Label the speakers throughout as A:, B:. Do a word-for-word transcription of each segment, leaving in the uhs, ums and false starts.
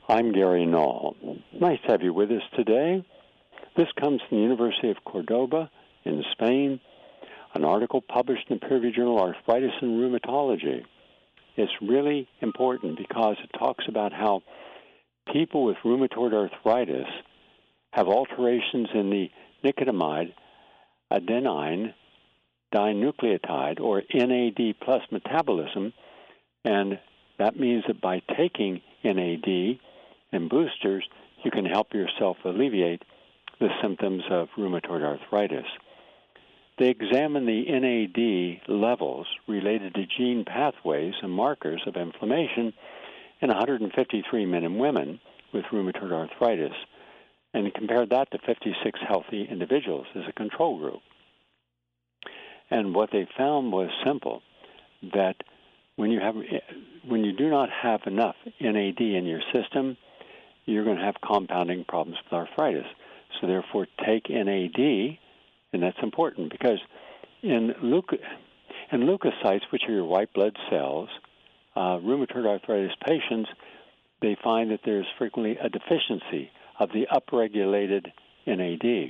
A: I'm Gary Null. Nice to have you with us today. This comes from the University of Cordoba in Spain, an article published in the peer-reviewed journal Arthritis and Rheumatology. It's really important because it talks about how people with rheumatoid arthritis have alterations in the nicotinamide adenine dinucleotide, or N A D plus metabolism, and that means that by taking N A D and boosters, you can help yourself alleviate the symptoms of rheumatoid arthritis. They examine the N A D levels related to gene pathways and markers of inflammation in one hundred fifty-three men and women with rheumatoid arthritis and compared that to fifty-six healthy individuals as a control group. And what they found was simple, that when you have, when you do not have enough N A D in your system, you're going to have compounding problems with arthritis. So therefore, take N A D, and that's important because in, leuc- in leukocytes, which are your white blood cells, uh, rheumatoid arthritis patients, they find that there's frequently a deficiency of the upregulated N A D.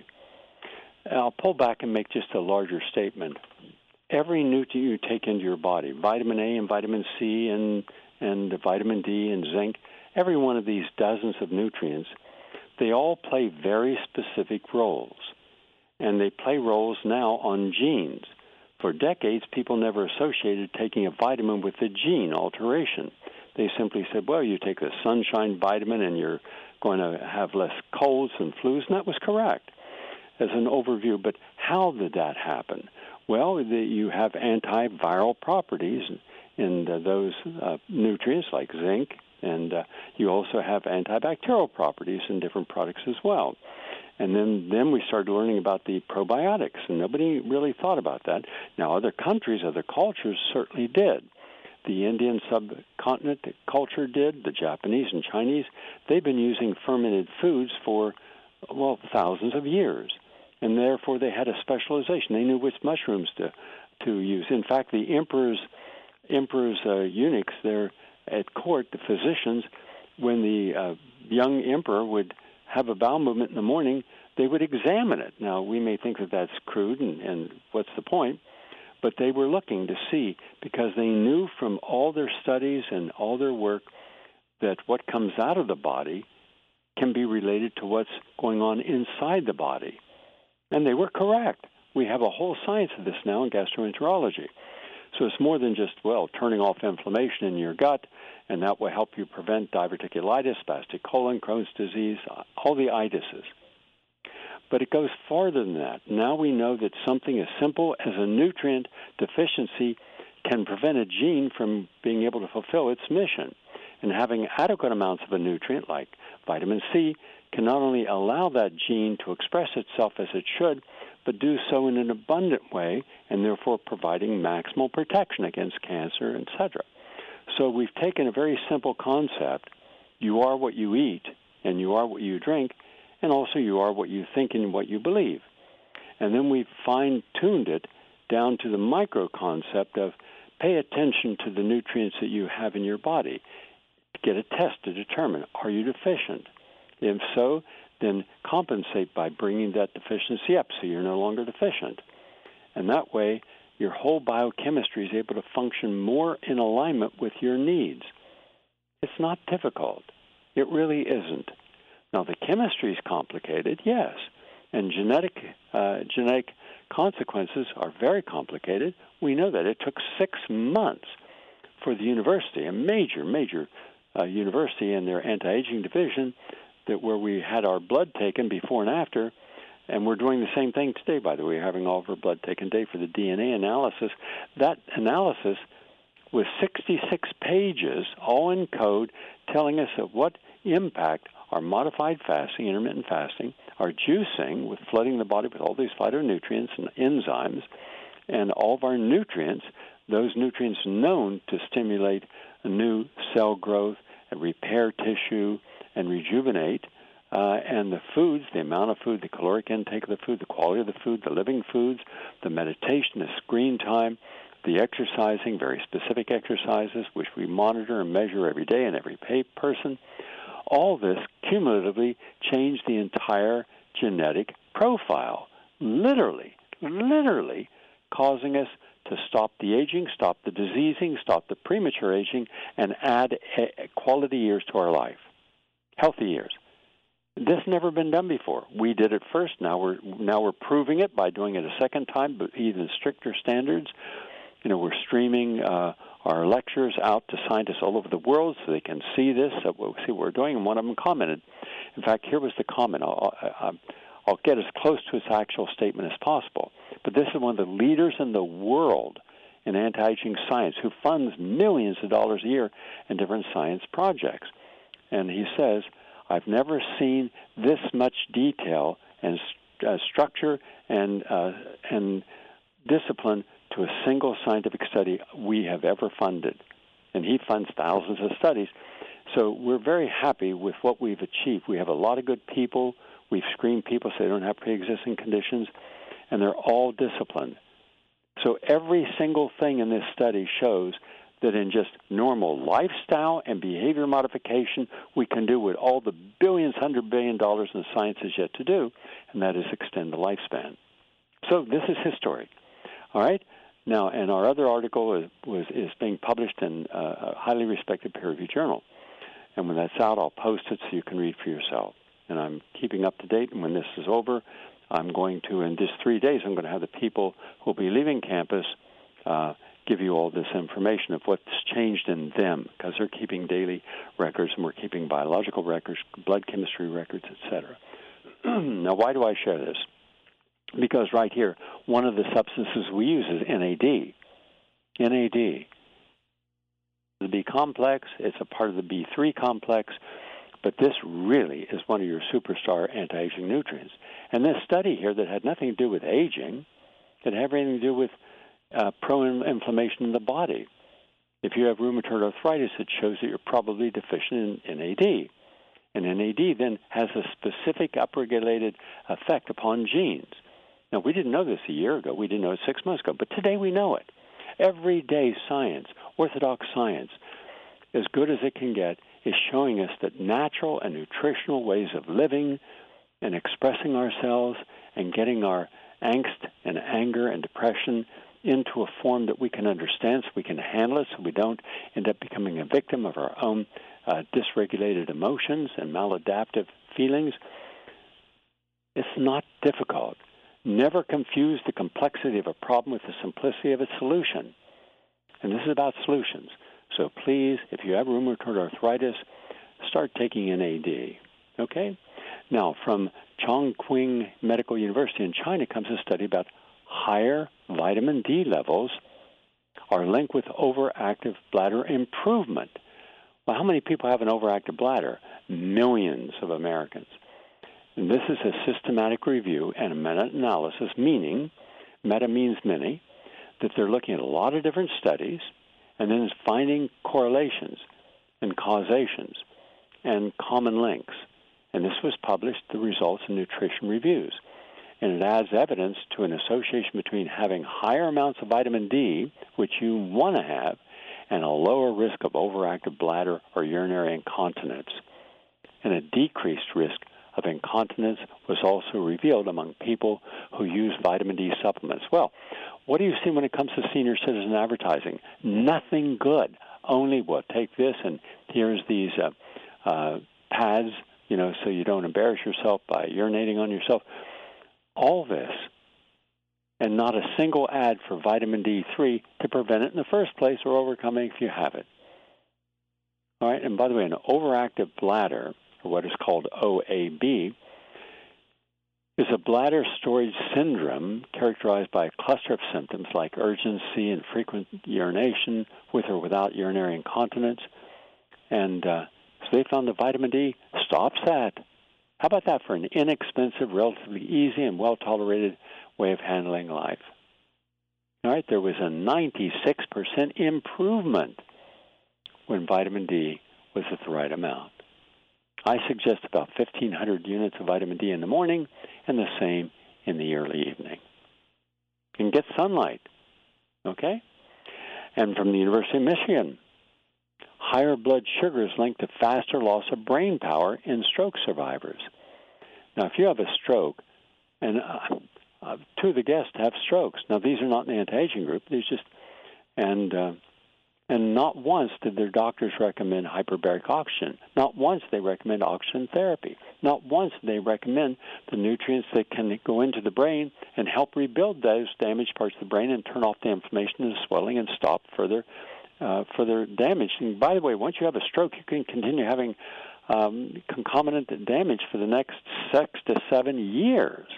A: I'll pull back and make just a larger statement. Every nutrient you take into your body, vitamin A and vitamin C and, and vitamin D and zinc, every one of these dozens of nutrients, they all play very specific roles. And they play roles now on genes. For decades, people never associated taking a vitamin with a gene alteration. They simply said, well, you take a sunshine vitamin and you're going to have less colds and flus, and that was correct as an overview. But how did that happen? Well, the, you have antiviral properties in uh, those uh, nutrients like zinc, and uh, you also have antibacterial properties in different products as well. And then, then we started learning about the probiotics, and nobody really thought about that. Now, other countries, other cultures certainly did. The Indian subcontinent culture did, the Japanese and Chinese. They've been using fermented foods for, well, thousands of years. And therefore, they had a specialization. They knew which mushrooms to to use. In fact, the emperor's emperor's uh, eunuchs there at court, the physicians, when the uh, young emperor would have a bowel movement in the morning, they would examine it. Now, we may think that that's crude, and, and what's the point? But they were looking to see, because they knew from all their studies and all their work that what comes out of the body can be related to what's going on inside the body. And they were correct. We have a whole science of this now in gastroenterology. So it's more than just, well, turning off inflammation in your gut, and that will help you prevent diverticulitis, spastic colon, Crohn's disease, all the itises. But it goes farther than that. Now we know that something as simple as a nutrient deficiency can prevent a gene from being able to fulfill its mission. And having adequate amounts of a nutrient like vitamin C can not only allow that gene to express itself as it should, but do so in an abundant way, and therefore providing maximal protection against cancer, et cetera. So we've taken a very simple concept. You are what you eat, and you are what you drink, and also you are what you think and what you believe. And then we've fine-tuned it down to the micro concept of pay attention to the nutrients that you have in your body. Get a test to determine, are you deficient? If so, then compensate by bringing that deficiency up so you're no longer deficient. And that way, your whole biochemistry is able to function more in alignment with your needs. It's not difficult. It really isn't. Now, the chemistry is complicated, yes, and genetic uh, genetic consequences are very complicated. We know that. It took six months for the university, a major, major uh, university in their anti-aging division, that where we had our blood taken before and after, and we're doing the same thing today, by the way, having all of our blood taken today for the D N A analysis. That analysis was sixty-six pages, all in code, telling us of what impact our modified fasting, intermittent fasting, our juicing with flooding the body with all these phytonutrients and enzymes, and all of our nutrients, those nutrients known to stimulate a new cell growth and repair tissue and rejuvenate, uh, and the foods, the amount of food, the caloric intake of the food, the quality of the food, the living foods, the meditation, the screen time, the exercising, very specific exercises, which we monitor and measure every day in every pay person. All this cumulatively changed the entire genetic profile, literally, literally causing us to stop the aging, stop the diseasing, stop the premature aging, and add quality years to our life, healthy years. This has never been done before. We did it first. Now we're now we're proving it by doing it a second time, but even stricter standards. You know, we're streaming uh, our lectures out to scientists all over the world so they can see this, so we'll see what we're doing. And one of them commented. In fact, here was the comment. I'll, I'll, I'll get as close to his actual statement as possible. But this is one of the leaders in the world in anti-aging science who funds millions of dollars a year in different science projects. And he says, I've never seen this much detail and uh, structure and uh, and discipline to a single scientific study we have ever funded. And he funds thousands of studies. So we're very happy with what we've achieved. We have a lot of good people. We've screened people so they don't have pre-existing conditions, and they're all disciplined. So every single thing in this study shows that in just normal lifestyle and behavior modification, we can do what all the billions, hundred billion dollars in science is yet to do, and that is extend the lifespan. So this is history. All right? Now, and our other article is, was, is being published in uh, a highly respected peer-reviewed journal. And when that's out, I'll post it so you can read for yourself. And I'm keeping up to date, and when this is over, I'm going to, in just three days, I'm going to have the people who will be leaving campus uh, give you all this information of what's changed in them, because they're keeping daily records, and we're keeping biological records, blood chemistry records, et cetera. Now, why do I share this? Because right here, one of the substances we use is N A D. N A D. The B complex, it's a part of the B three complex, but this really is one of your superstar anti-aging nutrients. And this study here that had nothing to do with aging, it had everything to do with uh, pro-inflammation in the body. If you have rheumatoid arthritis, it shows that you're probably deficient in N A D. And N A D then has a specific upregulated effect upon genes. Now, we didn't know this a year ago. We didn't know it six months ago. But today we know it. Everyday science, orthodox science, as good as it can get, is showing us that natural and nutritional ways of living and expressing ourselves and getting our angst and anger and depression into a form that we can understand so we can handle it so we don't end up becoming a victim of our own uh, dysregulated emotions and maladaptive feelings. It's not difficult. Never confuse the complexity of a problem with the simplicity of its solution. And this is about solutions. So please, if you have rheumatoid arthritis, start taking N A D. Okay? Now, from Chongqing Medical University in China comes a study about higher vitamin D levels are linked with overactive bladder improvement. Well, how many people have an overactive bladder? Millions of Americans. And this is a systematic review and a meta-analysis, meaning, meta means many, that they're looking at a lot of different studies and then finding correlations and causations and common links. And this was published, the results in Nutrition Reviews. And it adds evidence to an association between having higher amounts of vitamin D, which you want to have, and a lower risk of overactive bladder or urinary incontinence. And a decreased risk of incontinence was also revealed among people who use vitamin D supplements. Well, what do you see when it comes to senior citizen advertising? Nothing good. Only, well, take this, and here's these uh, uh, pads, you know, so you don't embarrass yourself by urinating on yourself. All this, and not a single ad for vitamin D three to prevent it in the first place or overcome it if you have it. All right, and by the way, an overactive bladder, or what is called O A B, is a bladder storage syndrome characterized by a cluster of symptoms like urgency and frequent urination with or without urinary incontinence. And uh, so they found that vitamin D stops that. How about that for an inexpensive, relatively easy, and well-tolerated way of handling life? All right, there was a ninety-six percent improvement when vitamin D was at the right amount. I suggest about fifteen hundred units of vitamin D in the morning and the same in the early evening. And get sunlight, okay? And from the University of Michigan, higher blood sugar is linked to faster loss of brain power in stroke survivors. Now, if you have a stroke, and uh, uh, two of the guests have strokes. Now, these are not in the anti-aging group. These just, and uh, and not once did their doctors recommend hyperbaric oxygen. Not once they recommend oxygen therapy. Not once did they recommend the nutrients that can go into the brain and help rebuild those damaged parts of the brain and turn off the inflammation and the swelling and stop further uh, further damage. And by the way, once you have a stroke, you can continue having um, concomitant damage for the next six to seven years.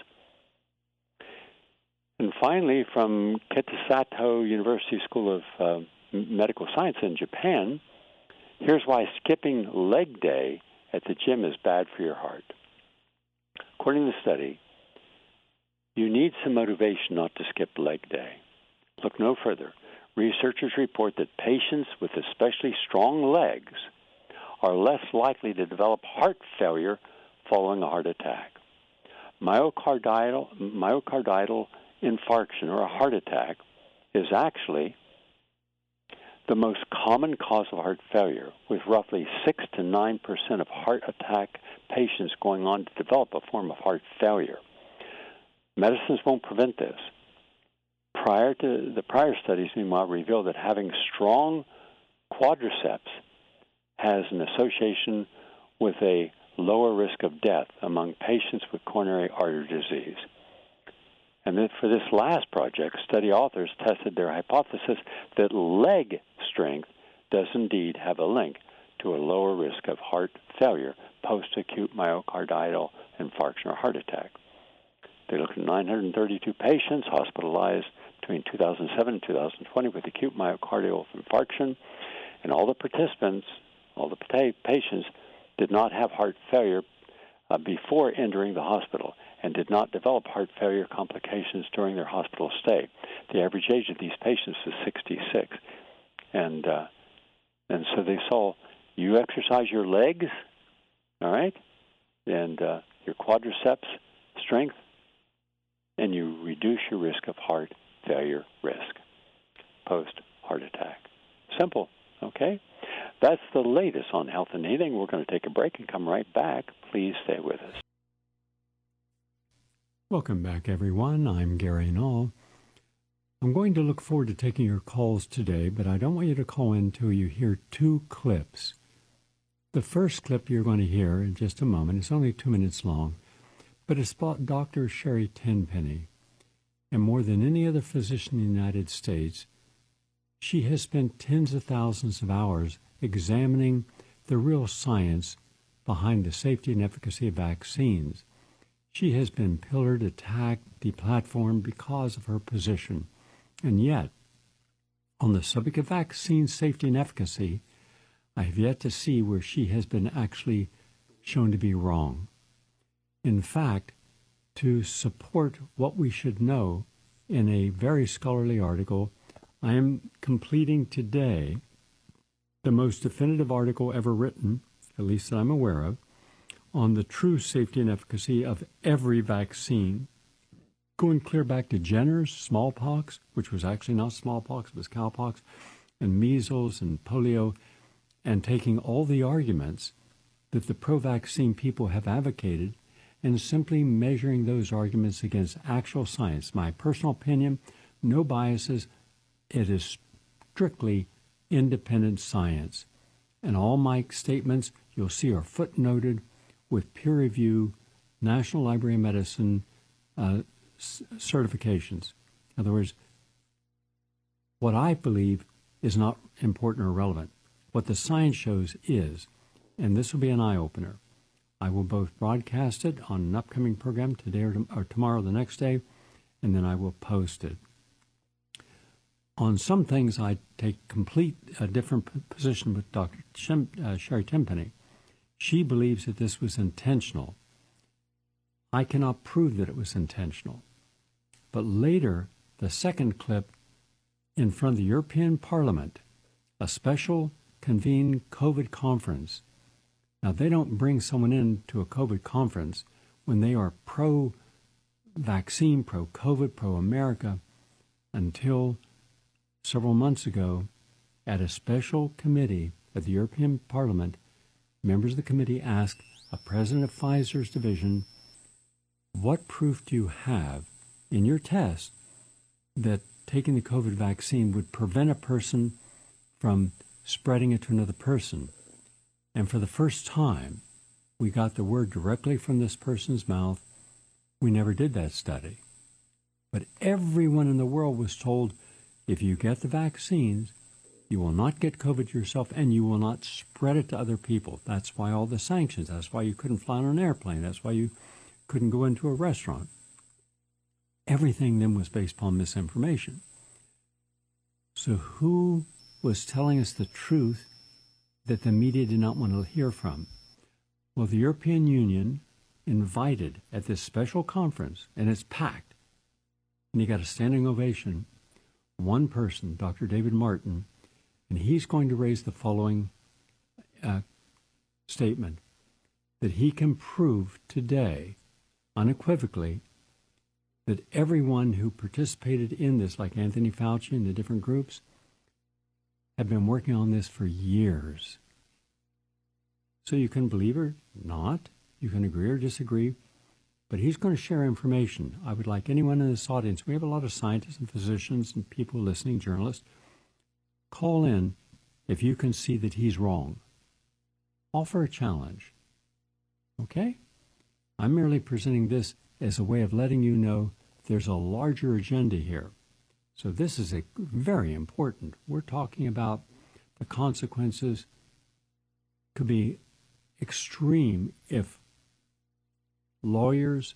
A: And finally, from Kitasato University School of uh, Medical Science in Japan, here's why skipping leg day at the gym is bad for your heart. According to the study, you need some motivation not to skip leg day. Look no further. Researchers report that patients with especially strong legs are less likely to develop heart failure following a heart attack. Myocardial, myocardial infarction, or a heart attack, is actually the most common cause of heart failure, with roughly six to nine percent of heart attack patients going on to develop a form of heart failure. Medicines won't prevent this. Prior to the prior studies, meanwhile, revealed that having strong quadriceps has an association with a lower risk of death among patients with coronary artery disease. And then for this last project, study authors tested their hypothesis that leg strength does indeed have a link to a lower risk of heart failure post-acute myocardial infarction or heart attack. They looked at nine hundred thirty-two patients hospitalized between two thousand seven and two thousand twenty with acute myocardial infarction, and all the participants, all the patients, did not have heart failure uh, before entering the hospital, and did not develop heart failure complications during their hospital stay. The average age of these patients is sixty-six. And uh, and so they saw you exercise your legs, all right, and uh, your quadriceps strength, and you reduce your risk of heart failure risk post-heart attack. Simple, okay? That's the latest on health and healing. We're going to take a break and come right back. Please stay with us.
B: Welcome back, everyone. I'm Gary Null. I'm going to look forward to taking your calls today, but I don't want you to call in until you hear two clips. The first clip you're going to hear in just a moment, it's only two minutes long, but it's about Doctor Sherry Tenpenny. And more than any other physician in the United States, she has spent tens of thousands of hours examining the real science behind the safety and efficacy of vaccines. She has been pillared, attacked, deplatformed because of her position. And yet, on the subject of vaccine safety and efficacy, I have yet to see where she has been actually shown to be wrong. In fact, to support what we should know in a very scholarly article, I am completing today the most definitive article ever written, at least that I'm aware of, on the true safety and efficacy of every vaccine, going clear back to Jenner's smallpox, which was actually not smallpox, it was cowpox, and measles and polio, and taking all the arguments that the pro-vaccine people have advocated and simply measuring those arguments against actual science. My personal opinion, no biases, it is strictly independent science. And all my statements you'll see are footnoted with peer review, National Library of Medicine uh, c- certifications. In other words, what I believe is not important or relevant. What the science shows is, and this will be an eye-opener. I will both broadcast it on an upcoming program today or, to, or tomorrow, the next day, and then I will post it. On some things, I take complete a different p- position with Doctor Shem, uh, Sherry Tenpenny. She believes that this was intentional. I cannot prove that it was intentional. But later, the second clip in front of the European Parliament, a special convened COVID conference. Now, they don't bring someone in to a COVID conference when they are pro-vaccine, pro-COVID, pro-America until several months ago at a special committee at the European Parliament, members of the committee asked a president of Pfizer's division, what proof do you have in your test that taking the COVID vaccine would prevent a person from spreading it to another person? And for the first time, we got the word directly from this person's mouth. We never did that study. But everyone in the world was told, if you get the vaccines, you will not get COVID yourself and you will not spread it to other people. That's why all the sanctions. That's why you couldn't fly on an airplane. That's why you couldn't go into a restaurant. Everything then was based upon misinformation. So who was telling us the truth that the media did not want to hear from? Well, the European Union invited at this special conference, and it's packed, and he got a standing ovation, one person, Doctor David Martin, and he's going to raise the following uh, statement, that he can prove today, unequivocally, that everyone who participated in this, like Anthony Fauci and the different groups, have been working on this for years. So you can believe or not, you can agree or disagree, but he's going to share information. I would like anyone in this audience, we have a lot of scientists and physicians and people listening, journalists, call in if you can see that he's wrong. Offer a challenge. Okay? I'm merely presenting this as a way of letting you know there's a larger agenda here. So this is a very important. We're talking about the consequences could be extreme if lawyers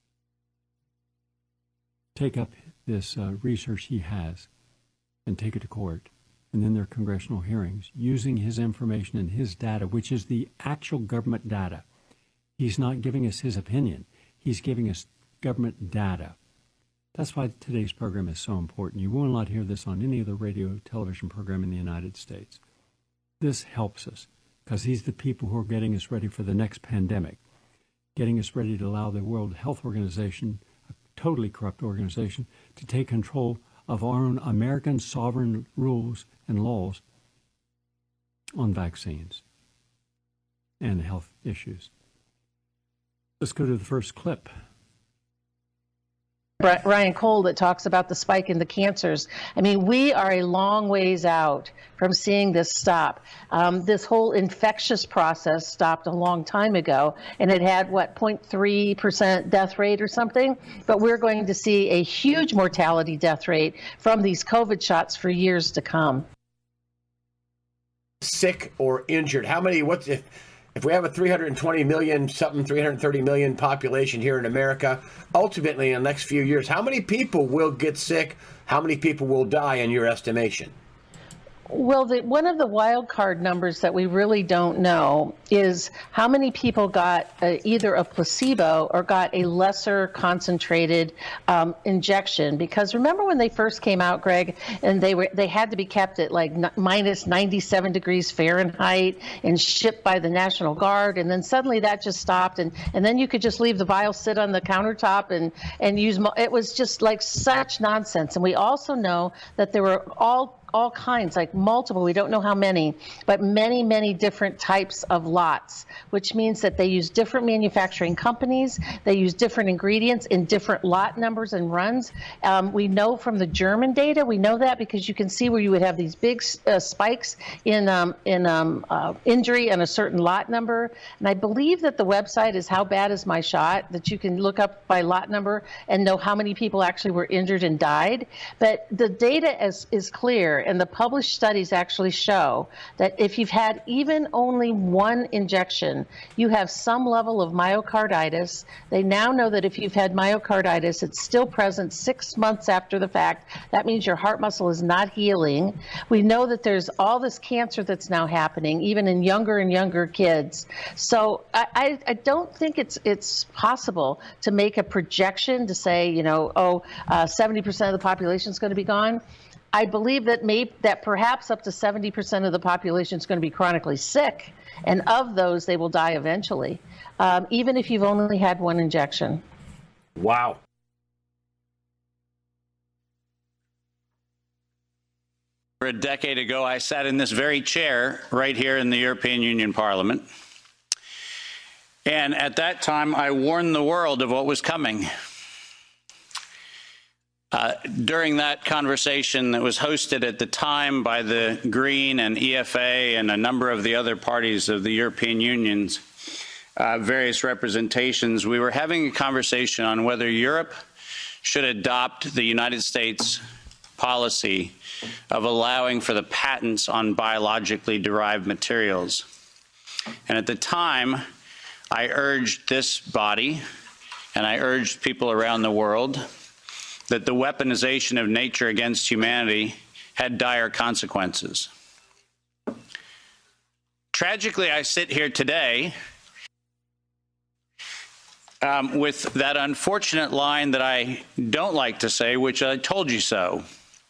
B: take up this uh, research he has and take it to court, and then their congressional hearings, using his information and his data, which is the actual government data. He's not giving us his opinion. He's giving us government data. That's why today's program is so important. You will not hear this on any other radio television program in the United States. This helps us because he's the people who are getting us ready for the next pandemic, getting us ready to allow the World Health Organization, a totally corrupt organization, to take control of our own American sovereign rules and laws on vaccines and health issues. Let's go to the first clip.
C: Ryan Cole that talks about the spike in the cancers. I mean, we are a long ways out from seeing this stop. Um, this whole infectious process stopped a long time ago, and it had, what, zero point three percent death rate or something? But we're going to see a huge mortality death rate from these COVID shots for years to come.
D: Sick or injured, how many, what's if, if we have a three hundred twenty million, something, three hundred thirty million population here in America, ultimately in the next few years, how many people will get sick? How many people will die in your estimation?
C: Well, the, one of the wild card numbers that we really don't know is how many people got uh, either a placebo or got a lesser concentrated um, injection. Because remember when they first came out, Greg, and they were they had to be kept at like n- minus ninety-seven degrees Fahrenheit and shipped by the National Guard, and then suddenly that just stopped, and, and then you could just leave the vial sit on the countertop and and use. Mo- it was just like such nonsense. And we also know that there were all. all kinds, like multiple, we don't know how many, but many, many different types of lots, which means that they use different manufacturing companies, they use different ingredients in different lot numbers and runs. Um, we know from the German data, we know that because you can see where you would have these big uh, spikes in um, in um, uh, injury and a certain lot number. And I believe that the website is How Bad Is My Shot, that you can look up by lot number and know how many people actually were injured and died. But the data is, is clear. And the published studies actually show that if you've had even only one injection, you have some level of myocarditis. They now know that if you've had myocarditis, it's still present six months after the fact. That means your heart muscle is not healing. We know that there's all this cancer that's now happening, even in younger and younger kids. So I, I, I don't think it's it's possible to make a projection to say, you know, oh, uh, seventy percent of the population is going to be gone. I believe that maybe that perhaps up to seventy percent of the population is going to be chronically sick, and of those, they will die eventually, um, even if you've only had one injection.
D: Wow.
E: A decade ago, I sat in this very chair right here in the European Union Parliament. And at that time, I warned the world of what was coming. Uh, during that conversation that was hosted at the time by the Green and E F A and a number of the other parties of the European Union's uh, various representations, we were having a conversation on whether Europe should adopt the United States policy of allowing for the patents on biologically derived materials. And at the time, I urged this body, and I urged people around the world, that the weaponization of nature against humanity had dire consequences. Tragically, I sit here today um, with that unfortunate line that I don't like to say, which I told you so.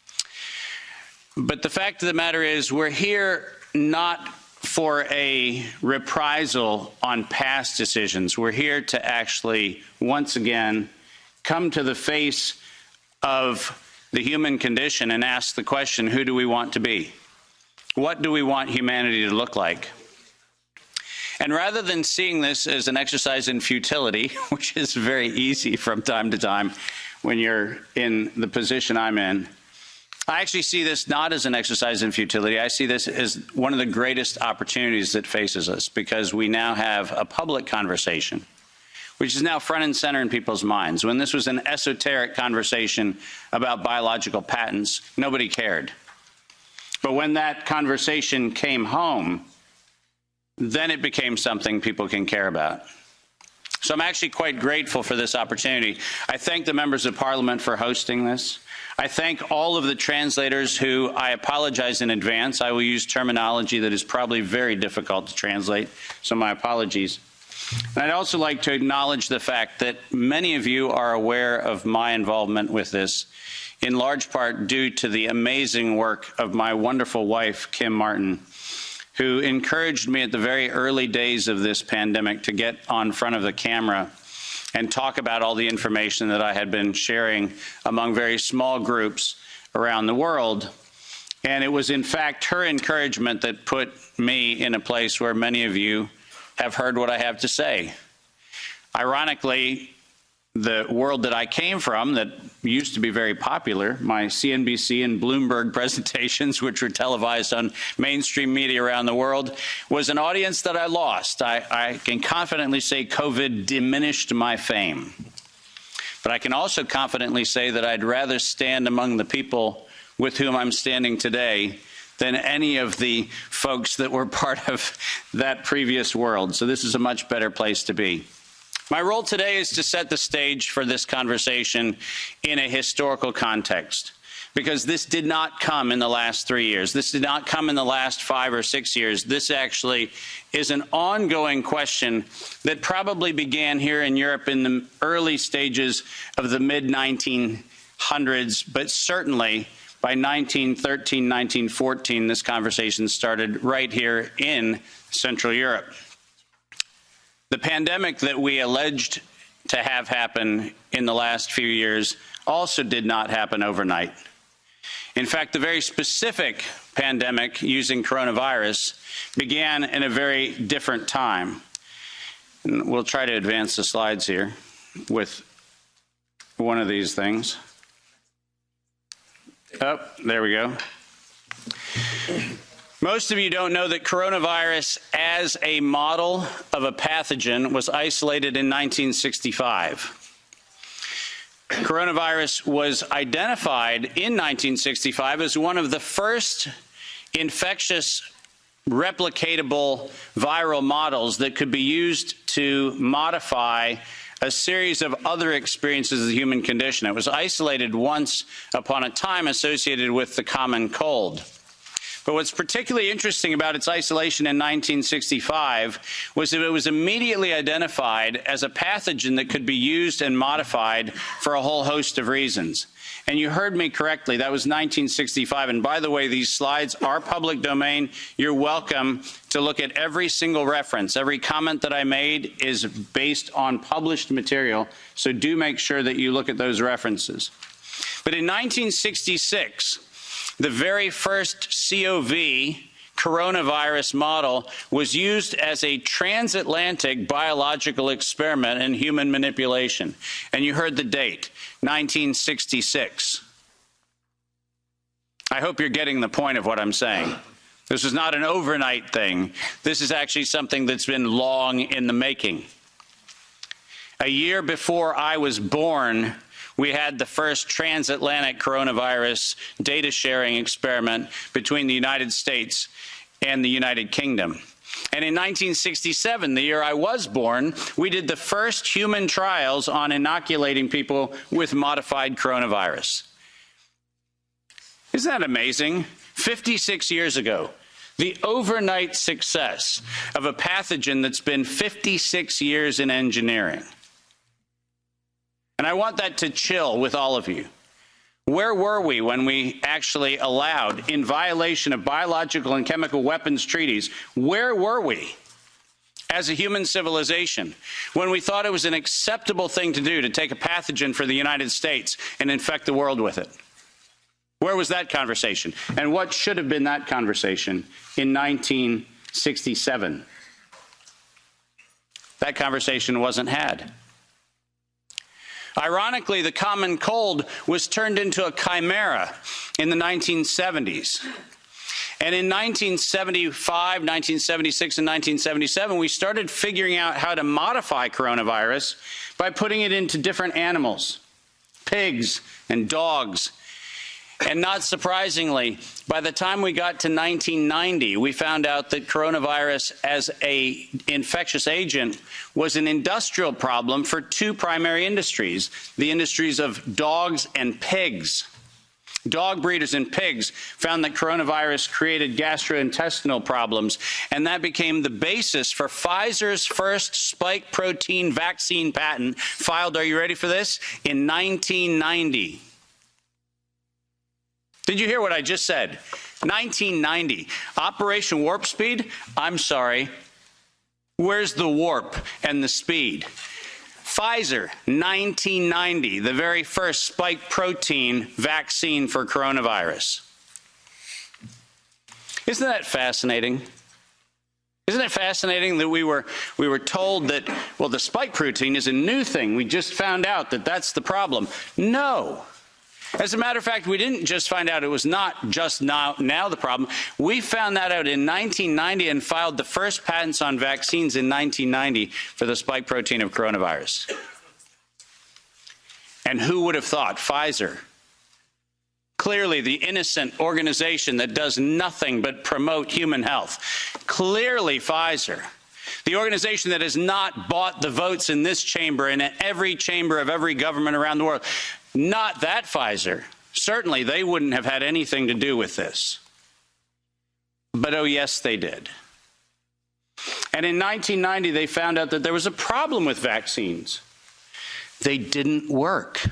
E: But the fact of the matter is, we're here not for a reprisal on past decisions. We're here to actually, once again, come to the face of the human condition and ask the question, who do we want to be? What do we want humanity to look like? And rather than seeing this as an exercise in futility, which is very easy from time to time when you're in the position I'm in, I actually see this not as an exercise in futility. I see this as one of the greatest opportunities that faces us, because we now have a public conversation, which is now front and center in people's minds. When this was an esoteric conversation about biological patents, nobody cared. But when that conversation came home, then it became something people can care about. So I'm actually quite grateful for this opportunity. I thank the members of Parliament for hosting this. I thank all of the translators who, I apologize in advance. I will use terminology that is probably very difficult to translate, so my apologies. And I'd also like to acknowledge the fact that many of you are aware of my involvement with this, in large part due to the amazing work of my wonderful wife, Kim Martin, who encouraged me at the very early days of this pandemic to get on front of the camera and talk about all the information that I had been sharing among very small groups around the world. And it was, in fact, her encouragement that put me in a place where many of you have heard what I have to say. Ironically, the world that I came from, that used to be very popular, my C N B C and Bloomberg presentations, which were televised on mainstream media around the world, was an audience that I lost. I, I can confidently say COVID diminished my fame. But I can also confidently say that I'd rather stand among the people with whom I'm standing today than any of the folks that were part of that previous world. So this is a much better place to be. My role today is to set the stage for this conversation in a historical context, because this did not come in the last three years. This did not come in the last five or six years. This actually is an ongoing question that probably began here in Europe in the early stages of the mid nineteen hundreds, but certainly by nineteen thirteen, nineteen fourteen, this conversation started right here in Central Europe. The pandemic that we alleged to have happen in the last few years also did not happen overnight. In fact, the very specific pandemic using coronavirus began in a very different time. And we'll try to advance the slides here with one of these things. Oh, there we go. Most of you don't know that coronavirus as a model of a pathogen was isolated in nineteen sixty-five. Coronavirus was identified in nineteen sixty-five as one of the first infectious replicatable viral models that could be used to modify a series of other experiences of the human condition. It was isolated once upon a time associated with the common cold. But what's particularly interesting about its isolation in nineteen sixty-five was that it was immediately identified as a pathogen that could be used and modified for a whole host of reasons. And you heard me correctly, that was nineteen sixty-five. And by the way, these slides are public domain. You're welcome to look at every single reference. Every comment that I made is based on published material, so do make sure that you look at those references. But in nineteen sixty-six, the very first C O V coronavirus model was used as a transatlantic biological experiment in human manipulation. And you heard the date, nineteen sixty-six. I hope you're getting the point of what I'm saying. This is not an overnight thing. This is actually something that's been long in the making. A year before I was born, we had the first transatlantic coronavirus data sharing experiment between the United States and the United Kingdom. And in nineteen sixty-seven, the year I was born, we did the first human trials on inoculating people with modified coronavirus. Isn't that amazing? fifty-six years ago, the overnight success of a pathogen that's been fifty-six years in engineering. And I want that to chill with all of you. Where were we when we actually allowed, in violation of biological and chemical weapons treaties, where were we as a human civilization when we thought it was an acceptable thing to do to take a pathogen for the United States and infect the world with it? Where was that conversation? And what should have been that conversation in nineteen sixty-seven? That conversation wasn't had. Ironically, the common cold was turned into a chimera in the nineteen seventies. And in nineteen seventy-five, nineteen seventy-six, and nineteen seventy-seven, we started figuring out how to modify coronavirus by putting it into different animals, pigs and dogs. And not surprisingly, by the time we got to nineteen ninety, we found out that coronavirus as an infectious agent was an industrial problem for two primary industries, the industries of dogs and pigs. Dog breeders and pigs found that coronavirus created gastrointestinal problems, and that became the basis for Pfizer's first spike protein vaccine patent, filed, are you ready for this, in nineteen ninety. Did you hear what I just said? nineteen ninety. Operation Warp Speed? I'm sorry. Where's the warp and the speed? Pfizer, nineteen ninety, the very first spike protein vaccine for coronavirus. Isn't that fascinating? Isn't it fascinating that we were, we were told that, well, the spike protein is a new thing. We just found out that that's the problem. No. As a matter of fact, we didn't just find out it was not just now, now the problem. We found that out in nineteen ninety and filed the first patents on vaccines in nineteen ninety for the spike protein of coronavirus. And who would have thought? Pfizer. Clearly the innocent organization that does nothing but promote human health. Clearly Pfizer. The organization that has not bought the votes in this chamber and in every chamber of every government around the world. Not that Pfizer. Certainly they wouldn't have had anything to do with this. But oh yes, they did. And in nineteen ninety, they found out that there was a problem with vaccines. They didn't work.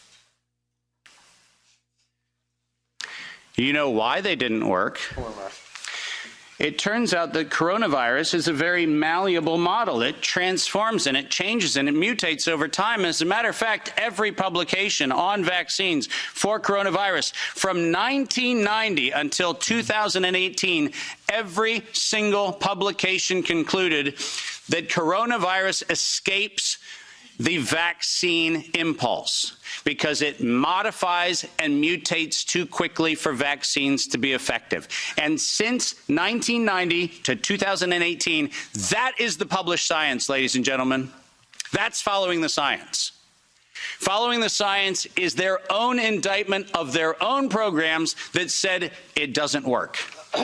E: You know why they didn't work? It turns out that coronavirus is a very malleable model. It transforms and it changes and it mutates over time. As a matter of fact, every publication on vaccines for coronavirus from nineteen ninety until two thousand eighteen, every single publication concluded that coronavirus escapes the vaccine impulse because it modifies and mutates too quickly for vaccines to be effective. And since nineteen ninety to two thousand eighteen, that is the published science, ladies and gentlemen. That's following the science. Following the science is their own indictment of their own programs that said it doesn't work.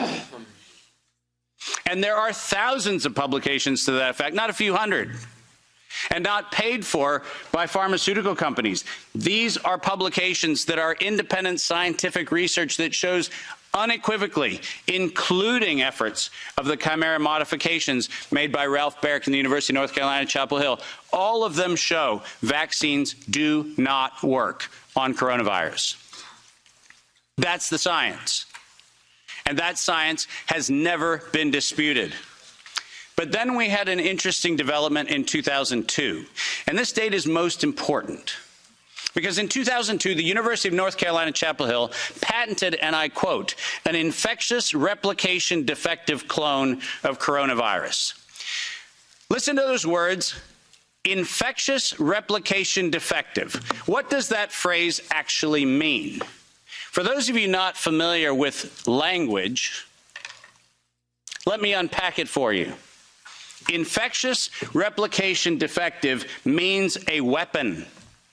E: And there are thousands of publications to that effect, not a few hundred. And not paid for by pharmaceutical companies. These are publications that are independent scientific research that shows unequivocally, including efforts of the chimera modifications made by Ralph Baric in the University of North Carolina, Chapel Hill. All of them show vaccines do not work on coronavirus. That's the science. And that science has never been disputed. But then we had an interesting development in two thousand two, and this date is most important Because in two thousand two, the University of North Carolina, Chapel Hill patented, and I quote, an infectious replication defective clone of coronavirus. Listen to those words, infectious replication defective. What does that phrase actually mean? For those of you not familiar with language, let me unpack it for you. Infectious replication defective means a weapon.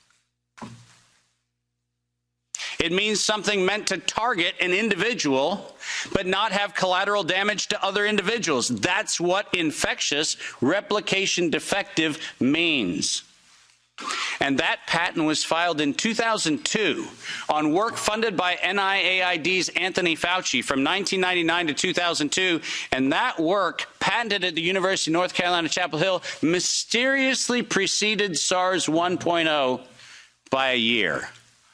E: It means something meant to target an individual, but not have collateral damage to other individuals. That's what infectious replication defective means. And that patent was filed in two thousand two on work funded by N I A I D's Anthony Fauci from nineteen ninety-nine to two thousand two. And that work, patented at the University of North Carolina, Chapel Hill, mysteriously preceded SARS one point oh by a year.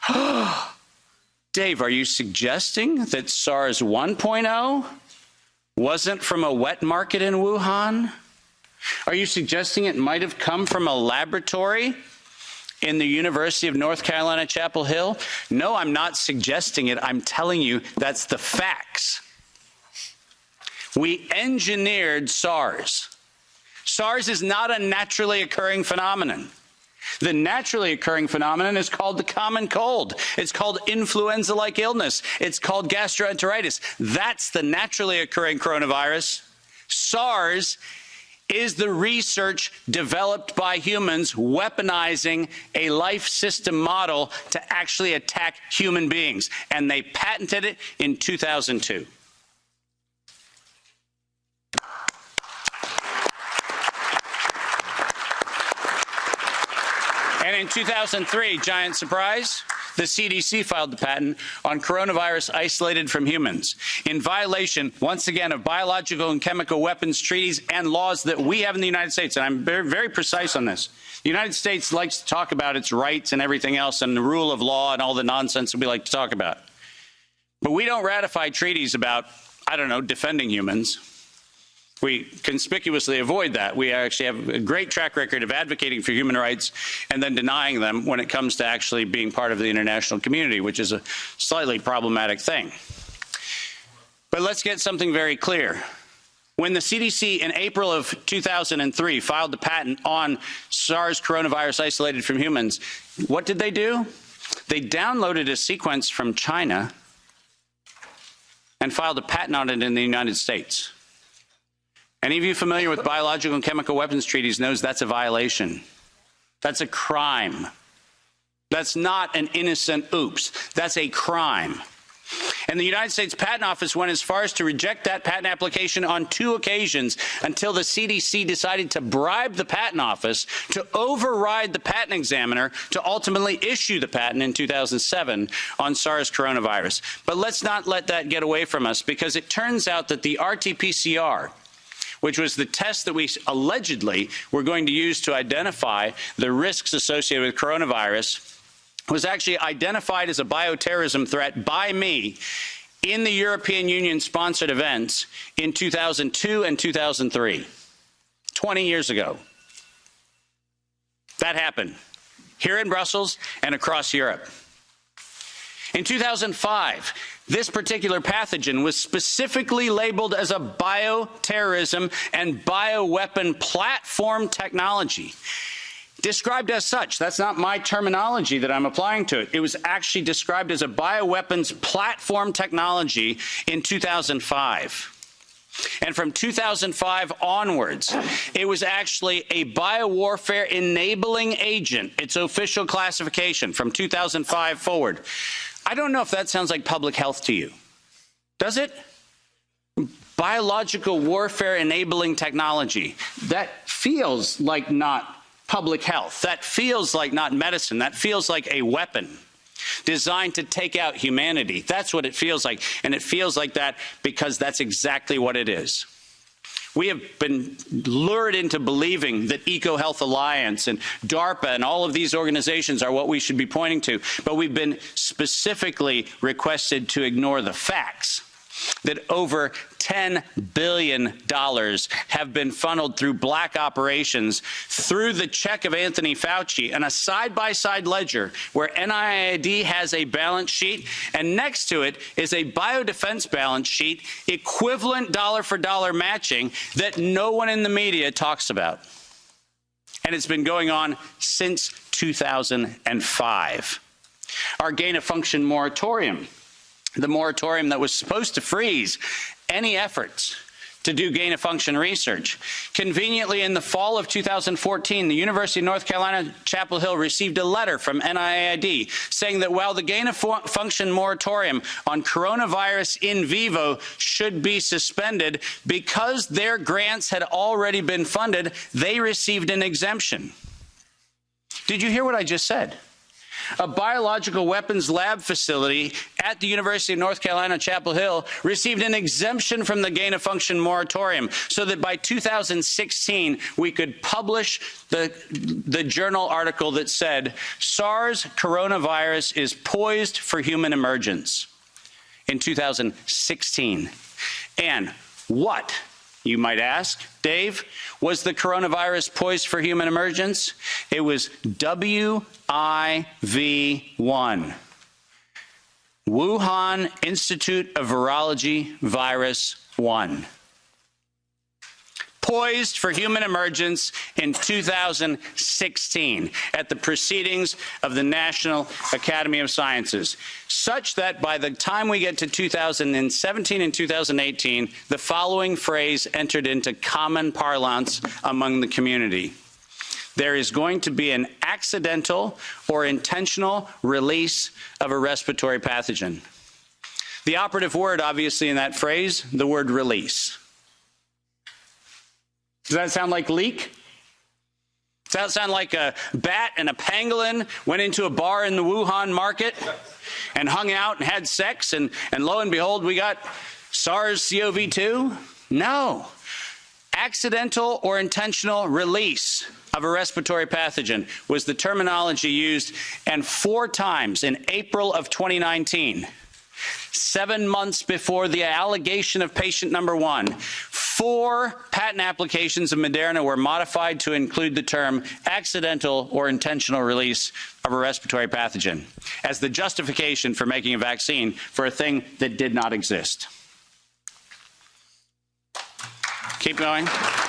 E: Dave, are you suggesting that SARS one point oh wasn't from a wet market in Wuhan? Are you suggesting it might have come from a laboratory in the University of North Carolina, Chapel Hill? No, I'm not suggesting it. I'm telling you that's the facts. We engineered SARS. SARS is not a naturally occurring phenomenon. The naturally occurring phenomenon is called the common cold. It's called influenza-like illness. It's called gastroenteritis. That's the naturally occurring coronavirus. SARS is the research developed by humans weaponizing a life system model to actually attack human beings. And they patented it in two thousand two. And in two thousand three, giant surprise, the C D C filed the patent on coronavirus isolated from humans in violation, once again, of biological and chemical weapons treaties and laws that we have in the United States. And I'm very, very precise on this. The United States likes to talk about its rights and everything else and the rule of law and all the nonsense that we like to talk about. But we don't ratify treaties about, I don't know, defending humans. We conspicuously avoid that. We actually have a great track record of advocating for human rights and then denying them when it comes to actually being part of the international community, which is a slightly problematic thing. But let's get something very clear. When the C D C in April of two thousand three filed the patent on SARS coronavirus isolated from humans, what did they do? They downloaded a sequence from China and filed a patent on it in the United States. Any of you familiar with biological and chemical weapons treaties knows that's a violation. That's a crime. That's not an innocent oops. That's a crime. And the United States Patent Office went as far as to reject that patent application on two occasions until the C D C decided to bribe the Patent Office to override the patent examiner to ultimately issue the patent in two thousand seven on SARS coronavirus. But let's not let that get away from us, because it turns out that the R T P C R, which was the test that we allegedly were going to use to identify the risks associated with coronavirus, was actually identified as a bioterrorism threat by me in the European Union-sponsored events in two thousand two and two thousand three, twenty years ago. That happened here in Brussels and across Europe. In two thousand five, this particular pathogen was specifically labeled as a bioterrorism and bioweapon platform technology. Described as such. That's not my terminology that I'm applying to it. It was actually described as a bioweapons platform technology in two thousand five. And from two thousand five onwards, it was actually a biowarfare enabling agent, its official classification from two thousand five forward. I don't know if that sounds like public health to you. Does it? Biological warfare enabling technology. That feels like not public health. That feels like not medicine. That feels like a weapon designed to take out humanity. That's what it feels like. And it feels like that because that's exactly what it is. We have been lured into believing that EcoHealth Alliance and DARPA and all of these organizations are what we should be pointing to. But we've been specifically requested to ignore the facts. that over ten billion dollars have been funneled through black operations through the check of Anthony Fauci and a side-by-side ledger where N I A I D has a balance sheet and next to it is a biodefense balance sheet equivalent dollar for dollar matching that no one in the media talks about. And it's been going on since two thousand five. Our gain-of-function moratorium, the moratorium that was supposed to freeze any efforts to do gain-of-function research. Conveniently, in the fall of two thousand fourteen, the University of North Carolina, Chapel Hill received a letter from N I A I D saying that while the gain-of-function moratorium on coronavirus in vivo should be suspended, because their grants had already been funded, they received an exemption. Did you hear what I just said? A biological weapons lab facility at the University of North Carolina, Chapel Hill, received an exemption from the gain-of-function moratorium so that by two thousand sixteen, we could publish the, the journal article that said, SARS coronavirus is poised for human emergence in two thousand sixteen. And what, you might ask, Dave, was the coronavirus poised for human emergence? It was W I V one, Wuhan Institute of Virology Virus one. Poised for human emergence in two thousand sixteen at the proceedings of the National Academy of Sciences, such that by the time we get to two thousand seventeen and two thousand eighteen, the following phrase entered into common parlance among the community. There is going to be an accidental or intentional release of a respiratory pathogen. The operative word, obviously, in that phrase, the word release. Does that sound like leak? Does that sound like a bat and a pangolin went into a bar in the Wuhan market and hung out and had sex, and, and lo and behold, we got SARS C o V two? No. Accidental or intentional release of a respiratory pathogen was the terminology used, and four times in April of twenty nineteen, seven months before the allegation of patient number one, four patent applications of Moderna were modified to include the term accidental or intentional release of a respiratory pathogen as the justification for making a vaccine for a thing that did not exist. Keep going.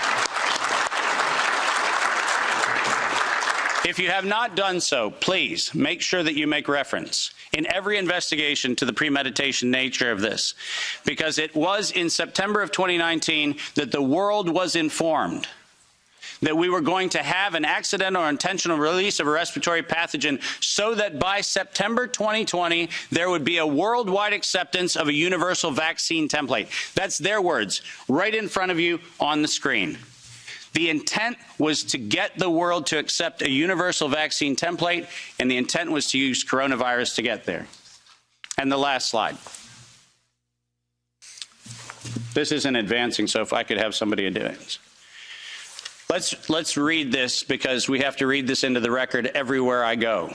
E: If you have not done so, please make sure that you make reference in every investigation to the premeditation nature of this, because it was in September of twenty nineteen that the world was informed that we were going to have an accidental or intentional release of a respiratory pathogen so that by September twenty twenty, there would be a worldwide acceptance of a universal vaccine template. That's their words, right in front of you on the screen. The intent was to get the world to accept a universal vaccine template, and the intent was to use coronavirus to get there. And the last slide. This isn't advancing, so if I could have somebody do it. Let's, let's read this, because we have to read this into the record everywhere I go.